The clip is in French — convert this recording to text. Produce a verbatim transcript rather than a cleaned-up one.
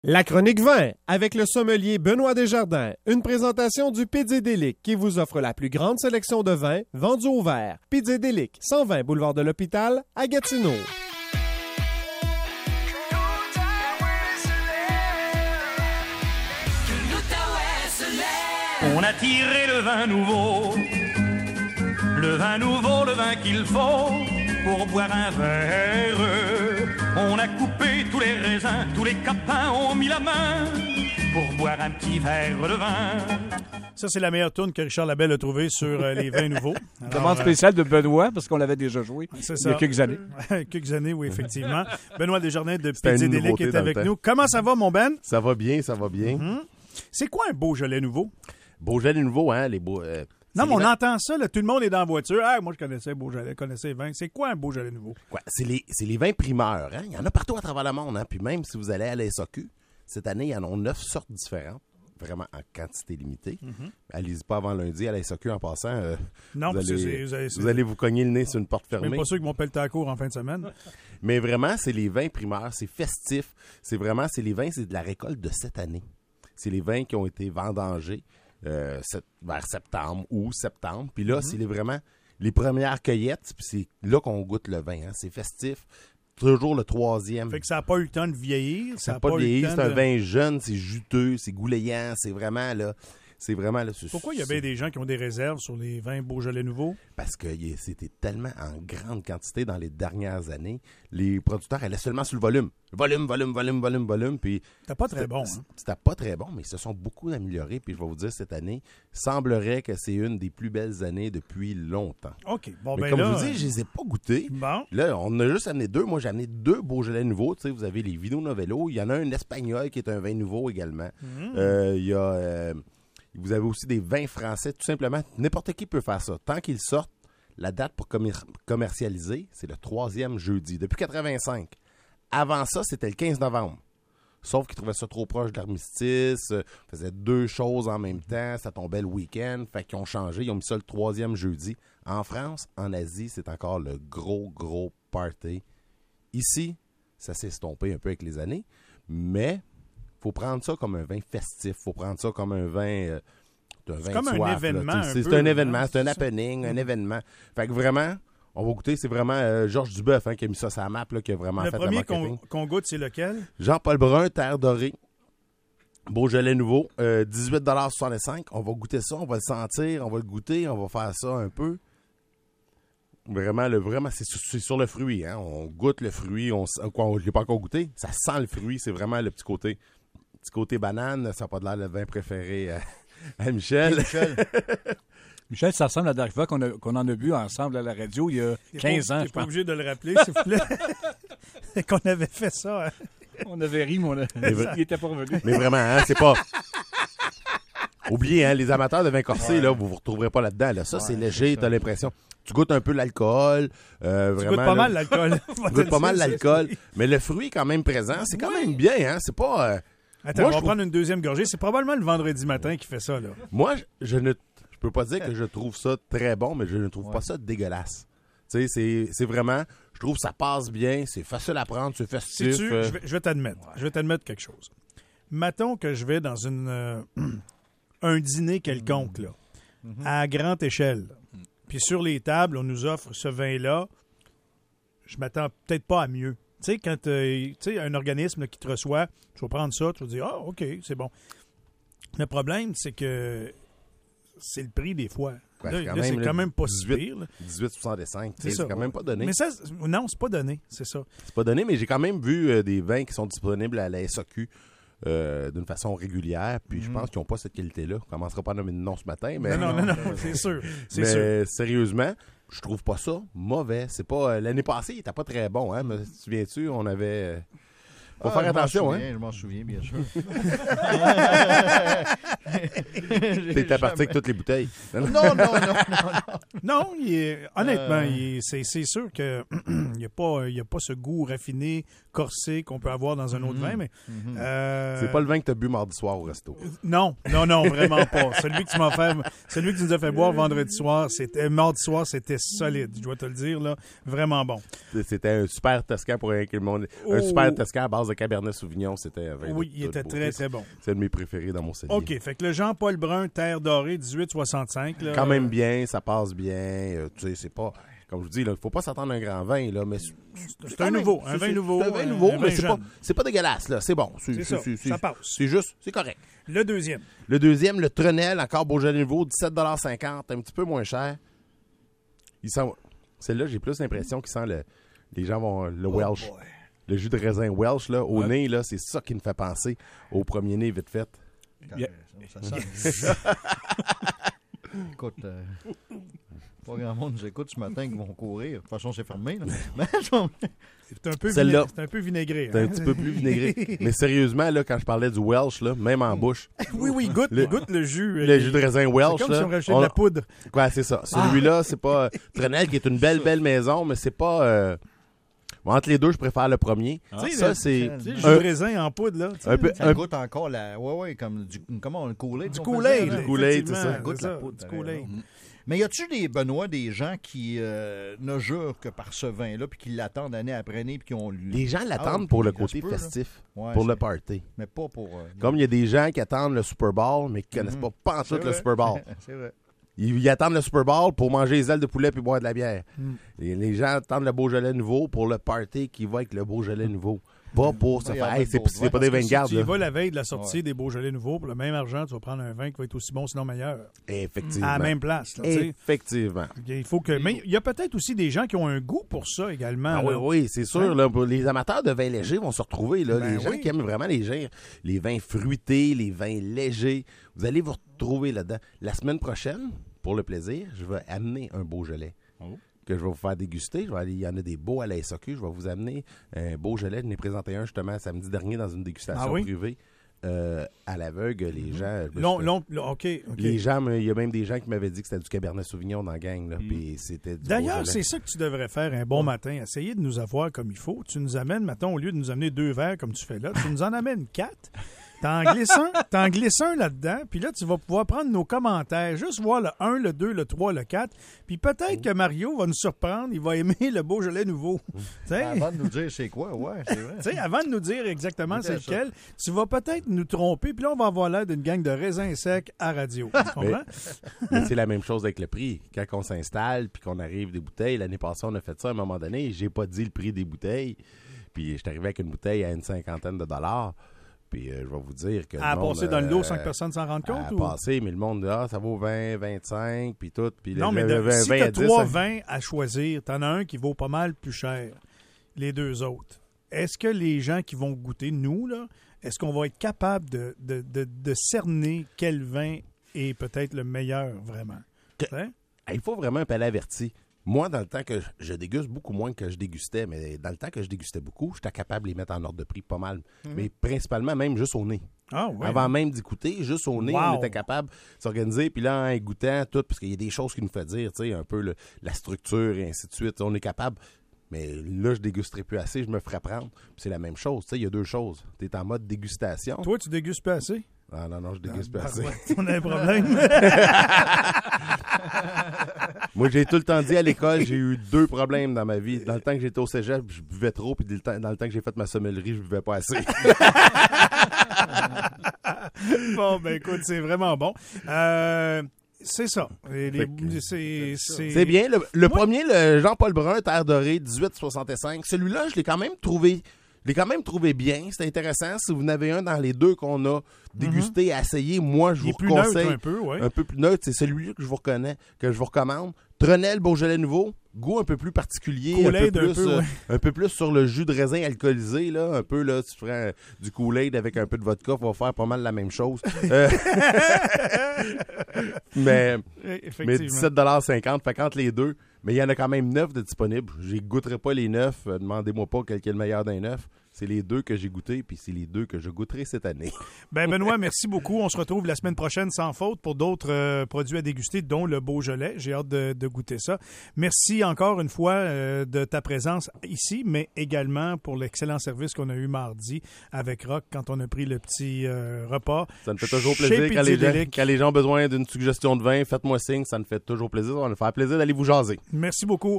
La chronique vin avec le sommelier Benoît Desjardins. Une présentation du Pizzédélic qui vous offre la plus grande sélection de vins vendus au verre. Pizzédélic, cent vingt boulevard de l'Hôpital à Gatineau. On a tiré le vin nouveau, le vin nouveau, le vin qu'il faut pour boire un verre. On a coupé tous les raisins, tous les capins ont mis la main pour boire un petit verre de vin. Ça, c'est la meilleure tourne que Richard Labelle a trouvée sur euh, les vins nouveaux. Alors, demande spéciale de Benoît, parce qu'on l'avait déjà joué c'est il ça. y a quelques années. quelques années, oui, effectivement. Benoît Desjardins de C'était une Pizzédélic nouveauté est dans le avec temps. nous. Comment ça va, mon Ben? Ça va bien, ça va bien. Mm-hmm. C'est quoi un Beaujolais nouveau? Beaujolais nouveau, hein, les beaux... euh, Non, c'est mais on les vins- entend ça, là, tout le monde est dans la voiture. Ah, moi, je connaissais Beaujolais, je connaissais les vins. C'est quoi un Beaujolais nouveau? Quoi, c'est les, c'est les vins primeurs, hein. Il y en a partout à travers le monde, hein. Puis même si vous allez à la S A Q, cette année, il y en a neuf sortes différentes, vraiment en quantité limitée. Mm-hmm. Allez-y pas avant lundi à la S A Q en passant. euh, Non, vous, parce que allez, c'est- vous allez- vous allez vous cogner le nez sur une porte Je suis fermée. même pas sûr qu'ils vont pelleter à court en fin de semaine. Mais vraiment, c'est les vins primeurs, c'est festif. C'est vraiment, c'est les vins, c'est de la récolte de cette année. C'est les vins qui ont été vendangés euh, sept- vers septembre ou septembre. Puis là, c'est les, vraiment les premières cueillettes. Puis c'est là qu'on goûte le vin. Hein. C'est festif. Toujours le troisième. Fait que ça n'a pas eu le temps de vieillir. Ça Ça n'a n'a pas eu le vieilli. temps C'est un de- vin jeune, c'est juteux, c'est goulayant. C'est vraiment, là... C'est vraiment... Là, c'est- Pourquoi il y a bien c'est- des gens qui ont des réserves sur les vins Beaujolais nouveaux? Parce que y- c'était tellement en grande quantité dans les dernières années. Les producteurs allaient seulement sur le volume. Volume, volume, volume, volume, volume. Puis C'était pas très c'était- bon, hein? C'était pas très bon, mais ils se sont beaucoup améliorés. Puis je vais vous dire, cette année, semblerait que c'est une des plus belles années depuis longtemps. OK. Bon, mais ben comme là... je vous dis, je les ai pas goûtés. Bon. Là, on a juste amené deux. Moi, j'ai amené deux Beaujolais nouveaux. Tu sais, vous avez les Vino Novello. Il y en a un espagnol qui est un vin nouveau également. Euh, Il y a... euh, vous avez aussi des vins français, tout simplement. N'importe qui peut faire ça. Tant qu'ils sortent, la date pour commer- commercialiser, c'est le troisième jeudi. Depuis quatre-vingt-cinq. Avant ça, c'était le quinze novembre. Sauf qu'ils trouvaient ça trop proche de l'armistice, euh, faisaient deux choses en même temps, ça tombait le week-end, fait qu'ils ont changé, ils ont mis ça le troisième jeudi. En France, en Asie, c'est encore le gros, gros party. Ici, ça s'est estompé un peu avec les années, mais faut prendre ça comme un vin festif, faut prendre ça comme un vin... euh, un vin comme de un soif, là. événement, Tu sais, un C'est peu, un événement, hein, c'est un c'est ça. happening, un événement. Fait que vraiment, on va goûter, c'est vraiment euh, Georges Duboeuf hein, qui a mis ça sur la map, là, qui a vraiment Le fait premier le marketing. qu'on qu'on goûte, c'est lequel? Jean-Paul Brun, Terre Dorée, Beaujolais nouveau, euh, dix-huit soixante-cinq. On va goûter ça, on va le sentir, on va le goûter, on va faire ça un peu. Vraiment, le, vraiment c'est, sur, c'est sur le fruit. Hein. On goûte le fruit, on, s- quoi, on ne l'a pas encore goûté. Ça sent le fruit, c'est vraiment le petit côté, petit côté banane. Ça n'a pas l'air le vin préféré à, à Michel. Michel. Michel, ça ressemble à la dernière fois qu'on, a- qu'on en a bu ensemble à la radio, il y a quinze T'es ans, pas, je t'es pas pense. obligé de le rappeler, s'il vous plaît. Qu'on avait fait ça. Hein? On avait ri, mais on a... vra- il n'était pas revenu. Mais vraiment, hein, c'est pas... Oubliez, hein, les amateurs de vin corsé, là, vous ne vous retrouverez pas là-dedans. Là. Ça, c'est léger, tu as l'impression. Tu goûtes un peu l'alcool. Euh, Tu vraiment, goûtes pas là, mal l'alcool. Tu goûtes pas mal l'alcool. Mais le fruit est quand même présent. C'est quand même bien, hein. C'est pas... euh, Attends, Moi, on va je prendre une deuxième gorgée. C'est probablement le vendredi matin qui fait ça, là. Moi, je, je ne... Je peux pas dire que je trouve ça très bon, mais je ne trouve pas ça dégueulasse. Tu sais, c'est, c'est vraiment... Je trouve que ça passe bien. C'est facile à prendre. C'est festif. Sais-tu, euh, je vais, je vais t'admettre. Je vais t'admettre quelque chose. Mettons que je vais dans une euh, un dîner quelconque, là, à grande échelle. Puis sur les tables, on nous offre ce vin-là. Je m'attends peut-être pas à mieux. Tu sais, quand euh, tu sais, un organisme là, qui te reçoit, tu vas prendre ça, tu vas dire « Ah, OK, c'est bon. » Le problème, c'est que c'est le prix des fois. Ouais, Là, c'est quand là, même c'est le quand même pas si dix-huit pire. là. dix-huit soixante-cinq. tu sais, C'est C'est ça. quand même pas donné. Mais ça, c'est- non, c'est pas donné, c'est ça. C'est pas donné, mais j'ai quand même vu euh, des vins qui sont disponibles à la S A Q euh, d'une façon régulière. Puis je pense qu'ils n'ont pas cette qualité-là. On ne commencera pas à nommer de nom ce matin. Mais, Non, non, non, non, c'est sûr. C'est sûr. mais sérieusement, je trouve pas ça mauvais. C'est pas euh, l'année passée, il était pas très bon. Hein? Me souviens-tu, on avait. euh, Faut Ah, faire je m'en attention, hein? souviens, Je m'en souviens, bien sûr. T'étais parti avec toutes les bouteilles. Non, non, non, non. Non, il est- honnêtement, Euh. il est- c'est, c'est sûr qu'il n'y a, pas- il y a pas ce goût raffiné, corsé qu'on peut avoir dans un autre vin, mais... euh, C'est pas le vin que t'as bu mardi soir au resto. Non, non, non, vraiment pas. Celui que tu m'as fait, celui que tu nous as fait boire vendredi soir, c'était mardi soir, c'était solide, je dois te le dire, là, vraiment bon. C'était un super toscan pour un, un Oh. super toscan à base de Cabernet Sauvignon, c'était un vin Oui, de il toute était beauté. très, très bon. C'est un de mes préférés dans mon cellier. OK, fait que le Jean-Paul Brun, Terre Dorée, dix-huit soixante-cinq. Là, Quand même bien, ça passe bien. euh, tu sais, c'est pas... Comme je vous dis, il ne faut pas s'attendre à un grand vin, là, mais... C'est quand un même- nouveau, un c'est- vin c'est- nouveau. C'est un vin un- nouveau, un mais vin c'est pas, jeune. c'est pas dégueulasse, là. C'est bon. C'est ça, ça passe. C'est juste, c'est correct. Le deuxième. Le deuxième, le Trenel, encore Beaujolais nouveau, dix-sept cinquante, un petit peu moins cher. Il sent... Celle-là, j'ai plus l'impression qu'il sent le... Les gens vont... Le Welsh. boy. Le jus de raisin Welsh, là, au Ouais. nez, là, c'est ça qui me fait penser au premier nez vite fait. Quand- Yeah. Ça sent. Écoute, euh, pas grand monde nous écoute ce matin qui vont courir. De toute façon, c'est fermé. Là. Mais, C'est un peu, Celle-là. viné- c'est un peu vinaigré. C'est un hein. petit peu plus vinaigré. Mais sérieusement, là, quand je parlais du Welsh, là, même en bouche, Oui, oui, goûte Le- le, goûte le jus. le jus de raisin C'est Welsh, comme là, si on rajoutait on- de la poudre. ouais, c'est ça. Celui-là, c'est pas... Trenel, qui est une belle, belle maison, mais c'est pas... euh, bon, entre les deux, je préfère le premier. Tu sais, Ça, le- c'est... Tu sais, le jus un- de raisin en poudre, là. tu sais. un peu... ça un- goûte encore la. Ouais, ouais, comme du. Comment on le coulait? Du on Kool-Aid. faisait, là. Du Kool-Aid, c'est effectivement, ça. Goûte la ça, poudre, du t'as Kool-Aid. raison. Mais y a-tu des Benoît, des gens qui euh, ne jurent que par ce vin-là, puis qui l'attendent année après année, puis qui ont lu. Les gens Ah, l'attendent oui, pour le ça se côté peut, là. festif, Ouais, pour le c'est- party. Mais pas pour. euh, Comme il y a des gens qui attendent le Super Bowl, mais qui connaissent Mhm. pas pantoute C'est le vrai. Super Bowl. C'est vrai. Ils, ils attendent le Super Bowl pour manger les ailes de poulet puis boire de la bière. Mm. Et les gens attendent le Beaujolais nouveau pour le party qui va avec le Beaujolais nouveau. Pas pour se Il y faire. en a Hey, c'est d'autres, c'est ouais, pas des Parce vins que de garde, Si tu y là. vas la veille de la sortie Ouais. des Beaujolais nouveaux, pour le même argent, tu vas prendre un vin qui va être aussi bon, sinon meilleur. Effectivement. À la même place. Là, tu sais. Effectivement. Il faut que. Mais il y a peut-être aussi des gens qui ont un goût pour ça également. Ah oui, là. oui, c'est sûr. Là, pour les amateurs de vins légers vont se retrouver. Là, Ben les gens oui. qui aiment vraiment les, gins- les vins fruités, les vins légers. Vous allez vous retrouver là-dedans. La semaine prochaine, pour le plaisir, je vais amener un Beaujolais Oh. que je vais vous faire déguster. Je vais aller, il y en a des beaux à la S A Q. Je vais vous amener un Beaujolais. Je n'ai présenté un justement samedi dernier dans une dégustation Ah oui? privée. Euh, à l'aveugle, les gens... je me Long, suis fait- long, long, OK. OK. Les gens, me- il y a même des gens qui m'avaient dit que c'était du Cabernet Sauvignon dans la gang. Là, puis c'était du D'ailleurs, Beaujolais. c'est ça que tu devrais faire un bon matin. Essayer de nous avoir comme il faut. Tu nous amènes, mettons, au lieu de nous amener deux verres comme tu fais là, tu nous en amènes quatre. T'en glisses un, t'en glisses un là-dedans, puis là, tu vas pouvoir prendre nos commentaires, juste voir le un, le deux, le trois, le quatre, puis peut-être que Mario va nous surprendre, il va aimer le Beaujolais nouveau. Tu sais? Avant de nous dire c'est quoi, ouais, c'est vrai. Tu sais, avant de nous dire exactement c'est Peut-être ça. lequel, tu vas peut-être nous tromper, puis là, on va avoir l'air d'une gang de raisins secs à radio. Tu comprends? Mais c'est la même chose avec le prix. Quand on s'installe puis qu'on arrive des bouteilles, l'année passée, on a fait ça à un moment donné. J'ai pas dit le prix des bouteilles. Puis je suis arrivé avec une bouteille à une cinquantaine de dollars. Puis euh, je vais vous dire que. À le monde, passer dans le lot sans que euh, personne s'en rende compte? À ou- passer, mais le monde, ah, ça vaut vingt, vingt-cinq, puis tout. Puis Non, le- mais le- de- le si vingt tu as à dix, trois ça- vins à choisir, tu en as un qui vaut pas mal plus cher, les deux autres. Est-ce que les gens qui vont goûter, nous, là, est-ce qu'on va être capable de, de, de, de cerner quel vin est peut-être le meilleur, vraiment? Que- Hein? Ah, il faut vraiment un palais averti. Moi, dans le temps que je, je déguste beaucoup moins que je dégustais, mais dans le temps que je dégustais beaucoup, j'étais capable de les mettre en ordre de prix pas mal. Mais principalement, même juste au nez. Ah oui. Avant même d'y goûter, juste au nez, Wow. on était capable de s'organiser. Puis là, en goûtant tout, parce qu'il y a des choses qui nous fait dire, tu sais, un peu le- la structure et ainsi de suite. On est capable. Mais là, je dégusterai plus assez, je me ferai prendre. Puis c'est la même chose. Tu sais, il y a deux choses. Tu es en mode dégustation. Toi, tu dégustes pas assez? Ah non, non, je déguste plus Ah, assez. ouais, on a un problème. Moi, j'ai tout le temps dit à l'école, j'ai eu deux problèmes dans ma vie. Dans le temps que j'étais au cégep, je buvais trop. Puis dans le temps, dans le temps que j'ai fait ma sommellerie, je buvais pas assez. Bon, ben écoute, c'est vraiment bon. Euh, c'est ça. Et les- Fait que- c'est, c'est... C'est bien. Le, le Moi- premier, le Jean-Paul Brun, Terre Dorée, dix-huit soixante-cinq. Celui-là, je l'ai quand même trouvé. Je l'ai quand même trouvé bien. C'est intéressant. Si vous en avez un dans les deux qu'on a dégusté et essayé, moi, je Il est vous plus neutre conseille un peu, oui. un peu plus neutre. C'est celui-là que je vous reconnais, que je vous recommande. Trenel Beaujolais Nouveau, goût un peu plus particulier, un peu, Kool-Aid un plus, peu, euh, ouais. un peu plus sur le jus de raisin alcoolisé, là, un peu là, tu prends euh, du Kool-Aid avec un peu de vodka, on va faire pas mal la même chose. Euh, mais mais Effectivement. dix-sept cinquante, fait qu'entre les deux, mais il y en a quand même neuf de disponibles. Je goûterai pas les neuf, euh, demandez-moi pas quel qui est le meilleur d'un neuf. C'est les deux que j'ai goûtés, puis c'est les deux que je goûterai cette année. Ben Benoît, merci beaucoup. On se retrouve la semaine prochaine sans faute pour d'autres euh, produits à déguster, dont le Beaujolais. J'ai hâte de, de goûter ça. Merci encore une fois euh, de ta présence ici, mais également pour l'excellent service qu'on a eu mardi avec Rock quand on a pris le petit euh, repas. Ça me fait toujours Chez plaisir quand les, gens, Pizzadelic. quand les gens ont besoin d'une suggestion de vin, faites-moi signe, ça me fait toujours plaisir. Ça va nous faire plaisir d'aller vous jaser. Merci beaucoup.